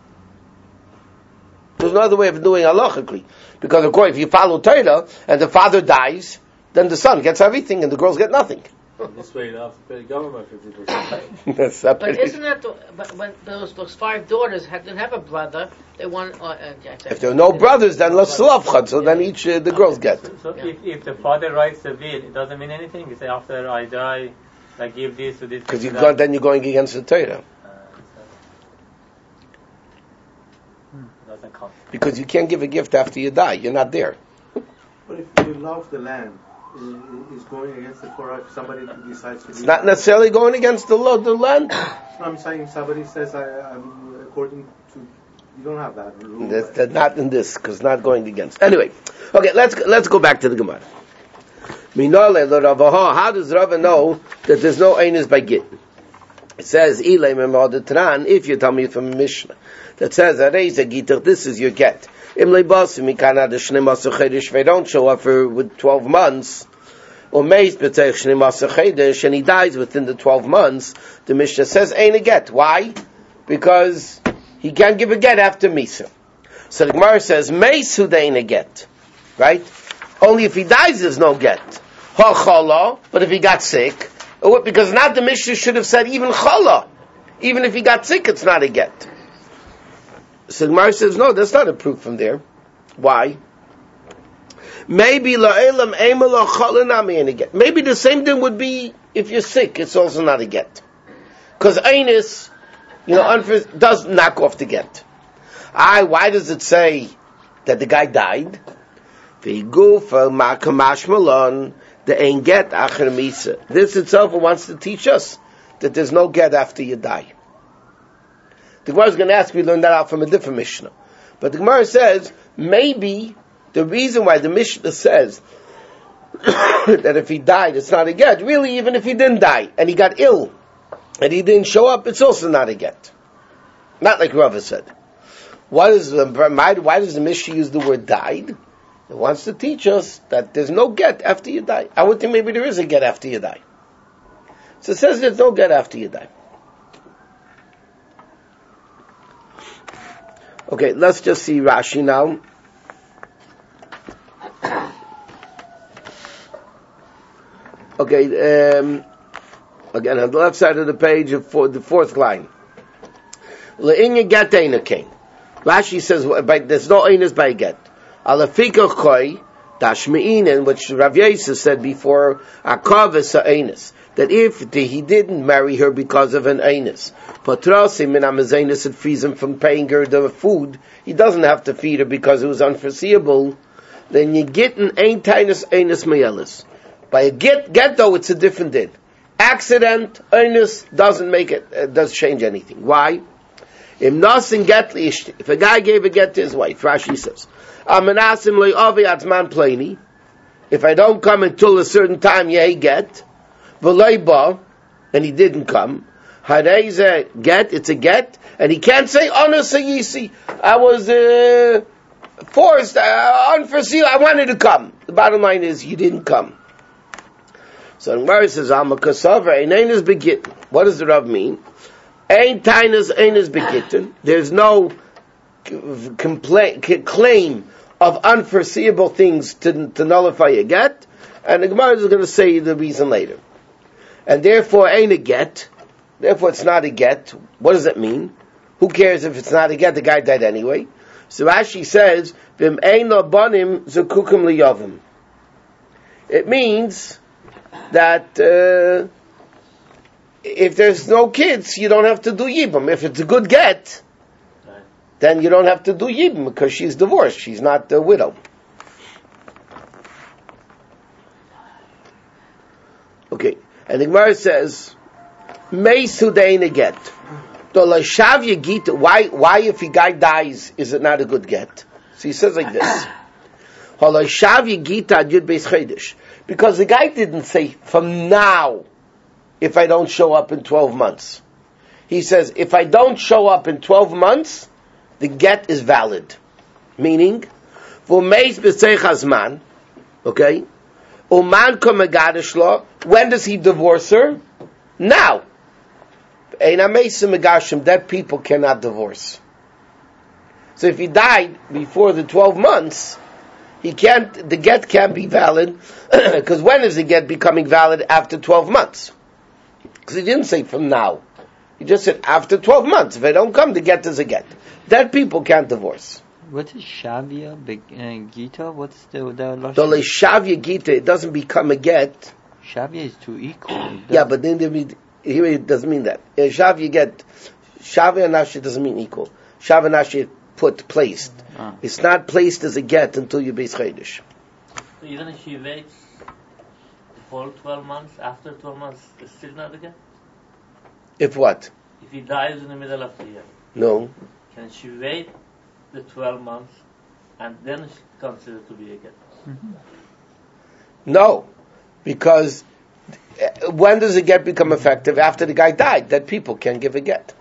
There's no other way of doing halachically. Because of course, if you follow Torah, and the father dies, then the son gets everything, and the girls get nothing. This way, you don't have to pay the government 50%. That's not But pretty. isn't that but when those 5 daughters didn't have a brother, they want. If there are no brothers, then l'slavchad, so then each the girls get. So if the father writes a will, it doesn't mean anything. You say after I die, I give this to this. Because to that. then you're going against the Torah. Doesn't count. Because you can't give a gift after you die. You're not there. But if you love the land, is going against the Torah if somebody decides to It's not necessarily going against the law, the land. I'm saying somebody says, I'm according to, you don't have that rule. That's not in this, because not going against. Anyway, okay, let's go back to the Gemara. How does Rava know that there's no Einis by Git? It says, if you tell me from a Mishnah that says, this is your get. If they don't show up with 12 months, and he dies within the 12 months, the Mishnah says, ain't a get. Why? Because he can't give a get after Misa. So the Gemara says, Mesu ain't a get. Right? Only if he dies there's no get. But if he got sick, because not the Mishnah should have said even chala. Even if he got sick, it's not a get. So Gemara says, no, that's not a proof from there. Why? Maybe maybe the same thing would be if you're sick, it's also not a get. Because Einis, does knock off the get. Why does it say that the guy died? The ain't get acher misa. This itself wants to teach us that there's no get after you die. The Gemara is going to ask, we learned that out from a different Mishnah. But the Gemara says, maybe the reason why the Mishnah says that if he died, it's not a get. Really, even if he didn't die, and he got ill, and he didn't show up, it's also not a get. Not like Rava said. Why does the Mishnah use the word died? It wants to teach us that there's no get after you die. I would think maybe there is a get after you die. So it says there's no get after you die. Okay, let's just see Rashi now. Okay, again on the left side of the page, the fourth line. Le'inya get eina kain. Rashi says there's no einas by get. Alafika koi dashmeinen, which Rav Yosef said before, akaves einas, that if he didn't marry her because of an einas, patrasim min amazenis, it frees him from paying her the food. He doesn't have to feed her because it was unforeseeable. Then you get an ein tainus einas mayelis. By a get though, it's a different din. Accident, einas doesn't make it, doesn't change anything. Why? If a guy gave a get to his wife, Rashi says, if I don't come until a certain time, yeah, get, and he didn't come, it's a get, and he can't say, I was forced, unforeseen, I wanted to come. The bottom line is, you didn't come. So the Gemara says, what does the Rav mean? There's no claim of unforeseeable things to nullify a get, and the Gemara is going to say the reason later. And therefore, ain't a get. Therefore, it's not a get. What does that mean? Who cares if it's not a get? The guy died anyway. So Rashi says, "Vim ein lo banim zukukim liyavim." It means that if there's no kids, you don't have to do yibum. If it's a good get, then you don't have to do yibum because she's divorced. She's not a widow. Okay, and the Gemara says, "Mei sudein get." Why, if a guy dies, is it not a good get? So he says like this: because the guy didn't say from now, if I don't show up in 12 months. He says, if I don't show up in 12 months, the get is valid. Meaning, okay? When does he divorce her? Now. That people cannot divorce. So if he died before the 12 months, the get can't be valid, because when is the get becoming valid? After 12 months. Because he didn't say from now. He just said after 12 months. If I don't come, the get is a get. That people can't divorce. What is Shavya Gita? What's the Lashon? Shavya Gita, it doesn't become a get. Shavya is to equal. Yeah, but then here it doesn't mean that. Shavya get, Shavya Nashi doesn't mean equal. Shavya Nashi placed. It's not placed as a get until you base Chaydish. So even if she waits for 12 months, after 12 months, it's still not a get? If what? If he dies in the middle of the year. No. Can she wait the 12 months and then it's considered to be a get? Mm-hmm. No. Because when does a get become effective? After the guy died. That people can give a get.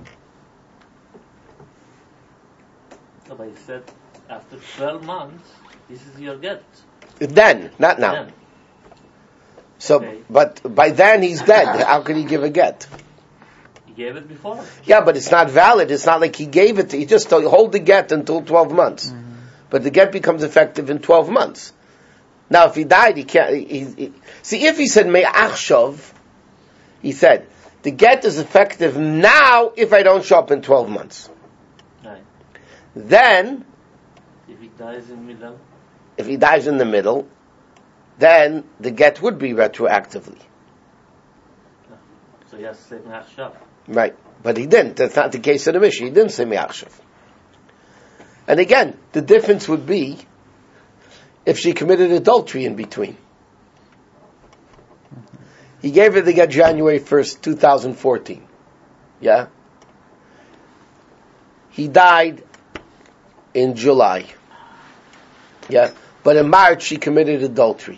So but he said after 12 months, this is your get. Then, not now. Then. So, Okay. But by then he's dead. How could he give a get? He gave it before. Yeah, but it's not valid. It's not like he gave it. He just told you, hold the get until 12 months. Mm-hmm. But the get becomes effective in 12 months. Now, if he died, he can't. See, if he said me'achshav, he said, the get is effective now if I don't show up in 12 months. Right. Then, If he dies in middle, if he dies in the middle, then the get would be retroactively. so he has to say Machshav. Right. But he didn't. That's not the case of the Mishnah. He didn't say Mi'achshav. And again, the difference would be if she committed adultery in between. He gave her the get January 1st, 2014. Yeah? He died in July. Yeah? But in March, she committed adultery.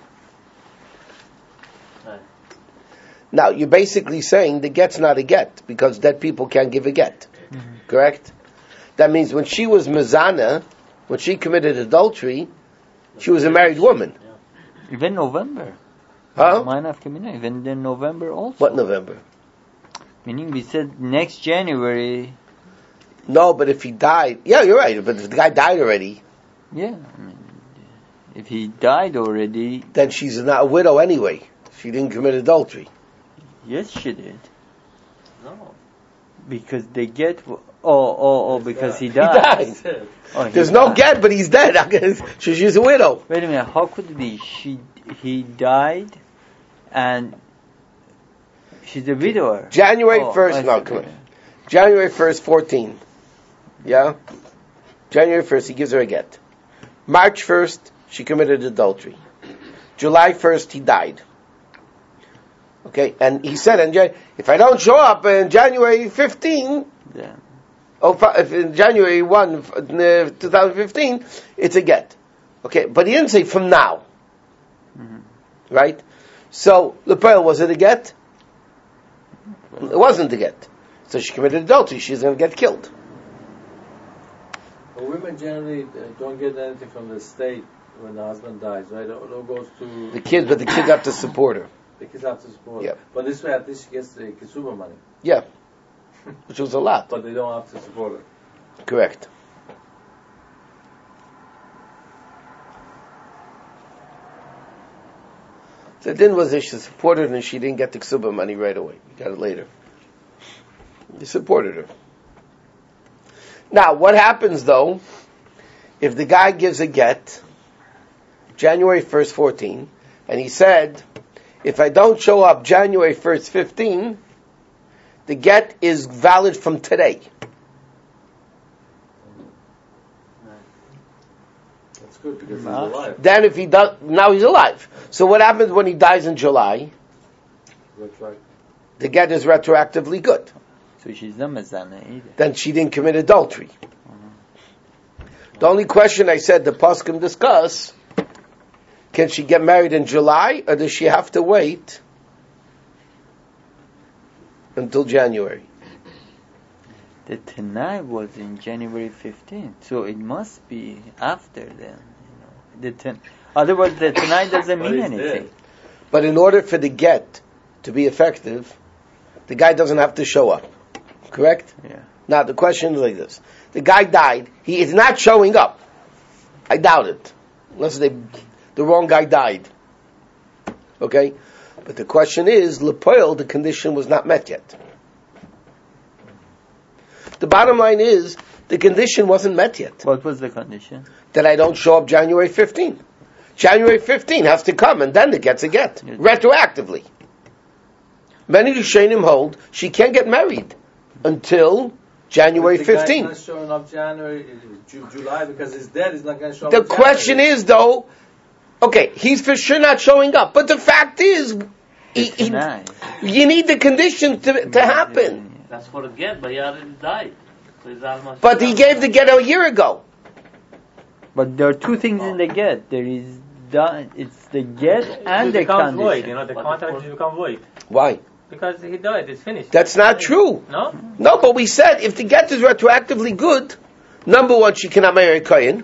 Right. Now, you're basically saying the get's not a get, because dead people can't give a get. Correct? That means when she was Mizana, when she committed adultery, she was a married woman. Even November. Huh? Even in November also. What November? Meaning we said next January. No, but if he died, yeah, you're right. But if the guy died already, Yeah. I mean, if he died already, then she's not a widow anyway. She didn't commit adultery. yes, she did. No. Because they get. Because he He died. died. Oh, he There's no died. get, but he's dead. She's a widow. Wait a minute. How could it be? He died, and she's a widower. January Oh, 1st, I no, see. come on. January 1st, 14. Yeah? January 1st, he gives her a get. March 1st, she committed adultery. July 1st, he died. Okay, and he said, if I don't show up in January 15, Then if in January 1, 2015, it's a get. Okay, but he didn't say from now. Right? So, Lepel, was it a get? It wasn't a get. So she committed adultery. She's going to get killed. But women generally don't get anything from the state when the husband dies, right? It all goes to The kids have to support her. the kids have to support. Yeah. But this way, at least she gets the kisuba money. Yeah. Which was a lot. But they don't have to support her. Correct. So the din was that she supported her and she didn't get the ksuba money right away. She got it later. They supported her. Now, what happens though if the guy gives a get January 1st, 14, and he said, if I don't show up January 1st, 15, the get is valid from today. That's good because he's alive. Then if he does, now he's alive. So what happens when he dies in July? That's right. The get is retroactively good. so she's not mezana either. Then she didn't commit adultery. The only question I said the poskim discuss, can she get married in July or does she have to wait until January? The Tanai was in January 15th, so it must be after then. Otherwise, the Tanai doesn't But mean he's anything. dead. But in order for the get to be effective, the guy doesn't have to show up. Correct? Yeah. Now the question is like this. The guy died. He is not showing up. I doubt it. Unless the wrong guy died. Okay? But the question is, Lepoil, the condition was not met yet. The bottom line is, the condition wasn't met yet. What was the condition? That I don't show up January 15. January 15 has to come, and then it gets a get. Yes. Retroactively. Many Rishonim hold, she can't get married until January If the guy's 15. not showing up January, July because he's dead. He's not going to show The up. in question January. is, though, okay, he's for sure not showing up. But the fact is, The Tanai. you need the condition to happen. That's for a get, but he already died. So he's almost. But he gave the get a year ago. But there are two things in the get. There is it's the get and it the becomes void. condition. The contract will become void Why? because he died. It's finished. That's not true. No. No, but we said if the get is retroactively good, number one, she cannot marry a kohen,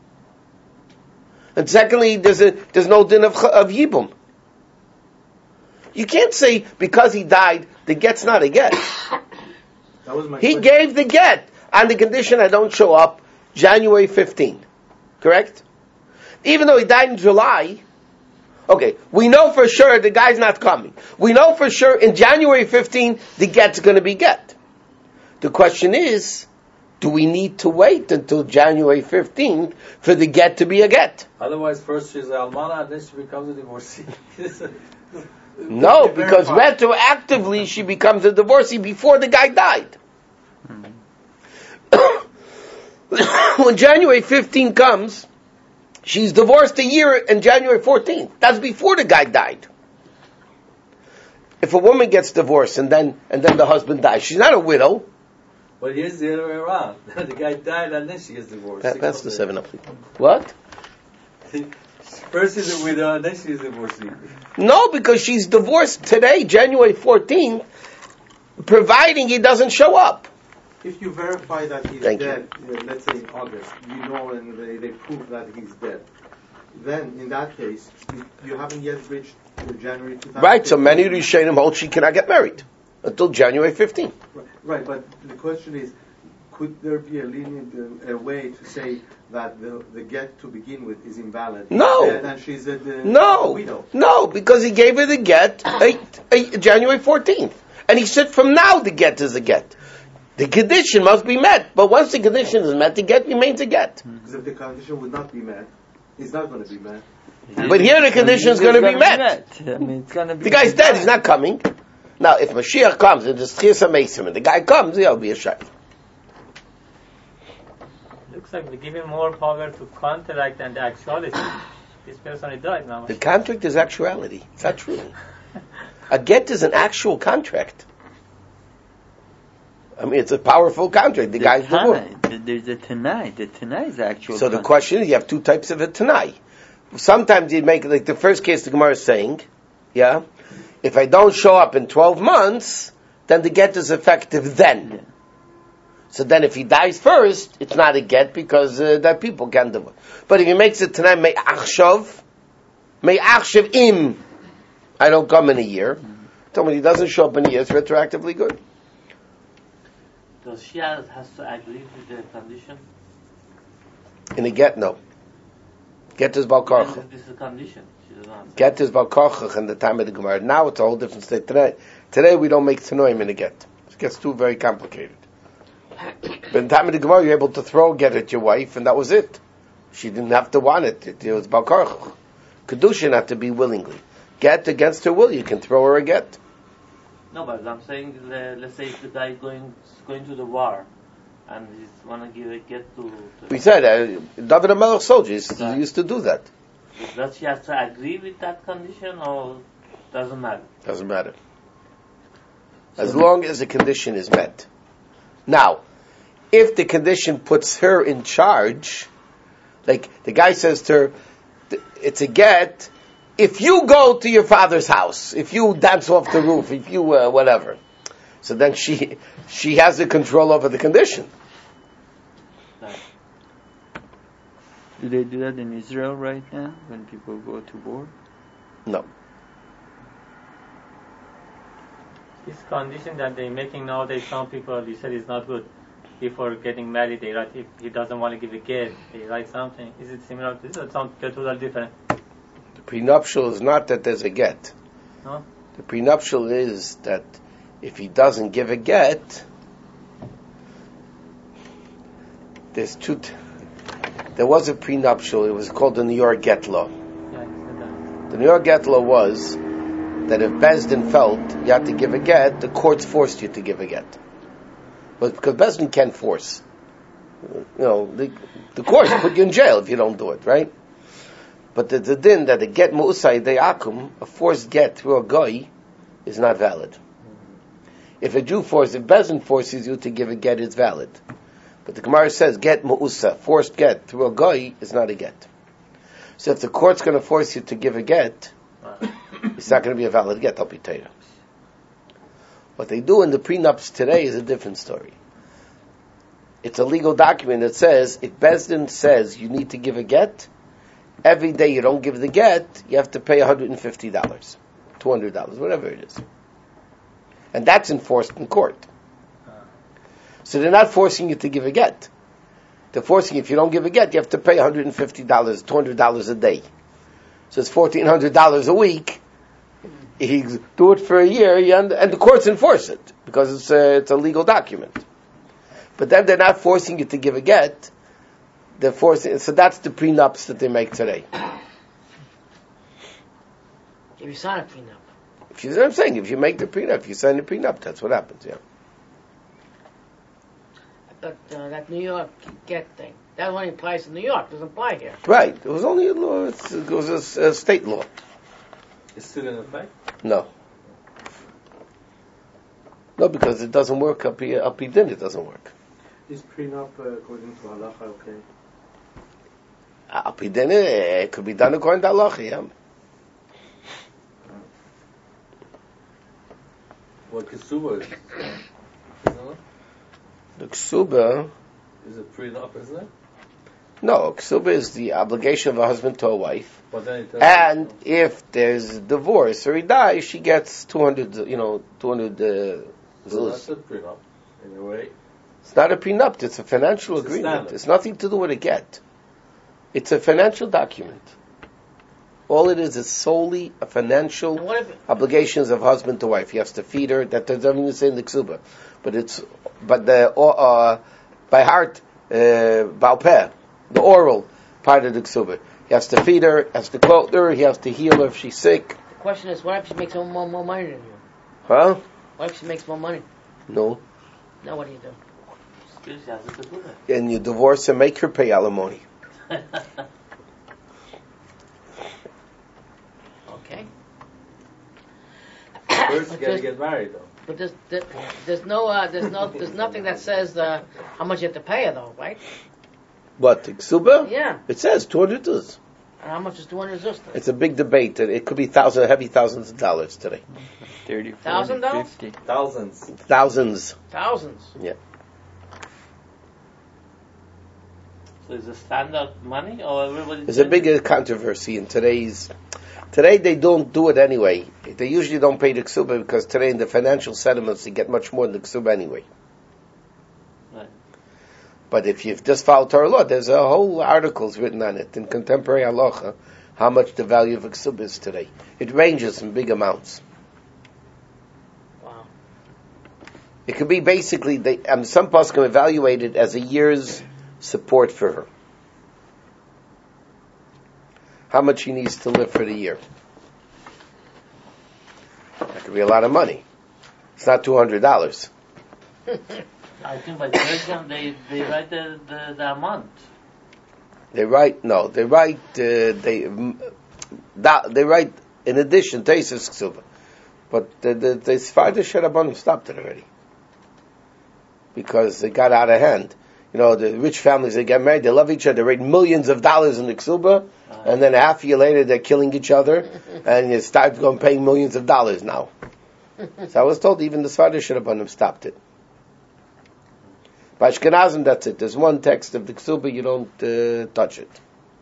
and secondly, there's no din of yibum. You can't say because he died, the get's not a get. That was my He question. gave the get on the condition I don't show up January 15. Correct? Even though he died in July, Okay, we know for sure the guy's not coming. We know for sure in January 15 the get's going to be get. The question is, do we need to wait until January 15th for the get to be a get? Otherwise, first she's an almana, and then she becomes a divorcee. No, because retroactively she becomes a divorcee before the guy died. When January 15 comes, she's divorced a year in January 14th. That's before the guy died. If a woman gets divorced and then the husband dies, she's not a widow. But here's the other way around. The guy died and then she gets divorced. That's the 7-Up. What? First she's a widow and then she's divorced. No, because she's divorced today, January 14th, providing he doesn't show up. If you verify that he's Thank dead, let's say in August, and they prove that he's dead, then in that case, you haven't yet reached January 2015. Right, so many Rishonim hold she cannot get married until January 15th. Right, but the question is, could there be a lenient way to say that the get to begin with is invalid? No. And she's a widow? No, because he gave her the get January 14th. And he said from now the get is a get. The condition must be met. But once the condition is met, the get remains a get. Because if the condition would not be met, it's not going to be met. But here the condition is going to be met. I mean, it's going to be. The guy's dead, he's not coming. Now, if Mashiach comes and there's Tchias HaMeisim and the guy comes, he'll be a shayla. Looks like we give him more power to contract than the actuality. This person died now. The contract is actuality. It's not true. A get is an actual contract. I mean, it's a powerful contract. The guy's divorced. There's a Tanai. The Tanai is actual. So the question is, you have two types of a Tanai. Sometimes you make, like the first case the Gemara is saying, yeah, if I don't show up in 12 months, then the get is effective then. Yeah. So then if he dies first, it's not a get because that people can divorce. But if he makes it tonight, may achshav im, I don't come in a year. So when he doesn't show up in a year, it's retroactively good. Does she has to agree with the condition? In a get, no. Get is Bal Karchach. This is a condition. She doesn't answer. Get is Bal Karchach in the time of the Gemara. Now it's a whole different state. Today we don't make Tanoim in a get. It gets too very complicated. But in the time of the Gemara, you're able to throw a get at your wife, and that was it. She didn't have to want it. It was Bal Karchach. Kedushin had to be willingly. Get against her will, you can throw her a get. No, but I'm saying, let's say if the guy going to the war, and he's want to give a get to We said, David HaMelech soldiers used to do that. Does she have to agree with that condition, or doesn't matter? Doesn't matter. As long as the condition is met. Now, if the condition puts her in charge, like the guy says to her, it's a get, if you go to your father's house, if you dance off the roof, if you whatever, so then she has the control over the condition. Do they do that in Israel right now when people go to war? No. This condition that they're making nowadays, some people, you said, is not good. Before getting married, they write, if he doesn't want to give a get, they write something. Is it similar to this, or something totally different? The prenuptial is not that there's a get. No? The prenuptial is that if he doesn't give a get, there's there was a prenuptial, it was called the New York Get Law. Yeah, I said that. The New York Get Law was that if Bezdin felt you had to give a get, the courts forced you to give a get. But because Bezdin can't force. The courts put you in jail if you don't do it, right? But the din that a get mu'usay de'akum, a forced get through a goy, is not valid. If Bezdin forces you to give a get, it's valid. But the Gemara says get mu'usa, forced get through a goy, is not a get. So if the court's going to force you to give a get, it's not going to be a valid get, I'll be Torah. What they do in the prenups today is a different story. It's a legal document that says, if Bezdin says you need to give a get, every day you don't give the get, you have to pay $150, $200, whatever it is. And that's enforced in court. So they're not forcing you to give a get. They're forcing, if you don't give a get, you have to pay $150, $200 a day. So it's $1,400 a week. He do it for a year, and the courts enforce it because it's a legal document. But then they're not forcing you to give a get. They're forcing. So that's the prenups that they make today. If you sign a prenup. If you know what I'm saying, if you make the prenup, if you sign the prenup, that's what happens. Yeah. But that New York get thing, that only applies in New York. Doesn't apply here. Right. It was only a law. It was a state law. It's still in effect? No. No, because it doesn't work up here. Up here, then it doesn't work. Is prenup according to halacha okay? Up here, then it could be done according to halacha. Yeah. What ksuba is? No? The ksuba. Is it prenup, isn't it? No, ksuba is the obligation of a husband to a wife. But then it And if there's divorce or he dies, she gets 200, 200 so that's zuz. a prenup, in a way. It's not a prenup, it's a financial It's a agreement. standard. It's nothing to do with a get. It's a financial document. All it is solely a And financial what if obligations of husband to wife. He has to feed her. That doesn't even say in the ksuba. But by heart, Baal Peh, the oral part of the ksuba. He has to feed her, has to clothe her, he has to heal her if she's sick. the question is, what if she makes more money than you? Huh? What if she makes more money? No. Now what do you do? Still she has a kibbudah. And you divorce and make her pay alimony. Okay. First, you gotta Just- get married, though. But there's nothing that says how much you have to pay her though, right? What, the ksuba? Yeah. It says 200 zuz. And how much is 200 zuz? It's a big debate. It could be heavy thousands of dollars today. 30, 40, $1,000? 50. Thousands. Thousands. Thousands. Yeah. So is it standard money or everybody? There's a bigger controversy in Today they don't do it anyway. They usually don't pay the ksuba because today in the financial settlements they get much more than the ksuba anyway. Right. But if you've just followed Torah law, there's a whole articles written on it in contemporary halacha, how much the value of a ksuba is today. It ranges in big amounts. Wow. It could be basically, some poskim evaluate it as a year's support for her. How much she needs to live for the year. That could be a lot of money. It's not $200. I think by Persian they write the amount. They write in addition Teisus Ksuba. But the Sfarda Sherabanim stopped it already. Because it got out of hand. You know, the rich families, they get married, they love each other, they write millions of dollars in the Ksuba, and then half a year later they're killing each other, and you start going paying millions of dollars now. So I was told even the Sfarda Sherabanim stopped it. By Ashkenazim, that's it. There's one text of the Ksuba, you don't touch it.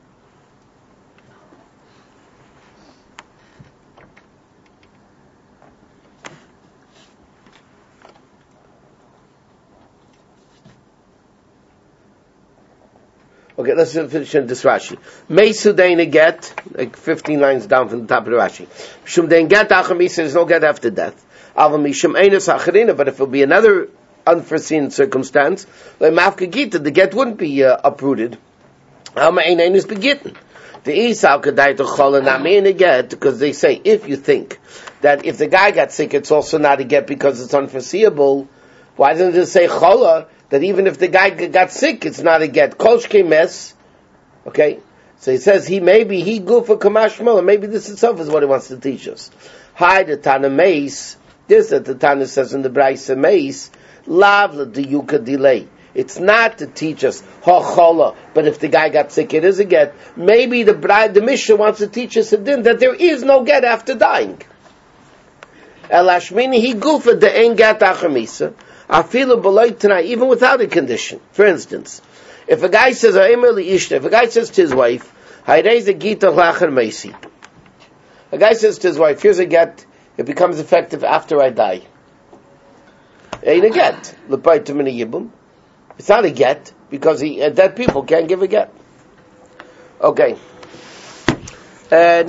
Okay, let's finish in this Rashi. Meisudain get, like 15 lines down from the top of the Rashi. Shum dein get achamisa, there's no get after death. Aval mishum einus acharina, but if it will be another unforeseen circumstance, like mafka gita, the get wouldn't be uprooted. Alma ein einus begitten. The Esau kedai to chola not mean a get, because they say, if you think that if the guy got sick, it's also not a get because it's unforeseeable, why doesn't it say chola, that even if the guy got sick, it's not a get. Kolshke mes, okay? So he says he go for kamashmal, and maybe this itself is what he wants to teach us. Hi, the Tana Meis, this that the Tana says in the Braisa Meis, lav the yuka delay. It's not to teach us chola, but if the guy got sick, it is a get. Maybe the Mishnah wants to teach us a din that there is no get after dying. Elashmini he go for the ein get achamisa. I feel below tonight, even without a condition. For instance, if a guy says, if a guy says to his wife, a guy says to his wife, here's a get, it becomes effective after I die. Ain't a get. It's not a get, because dead people can't give a get. Okay.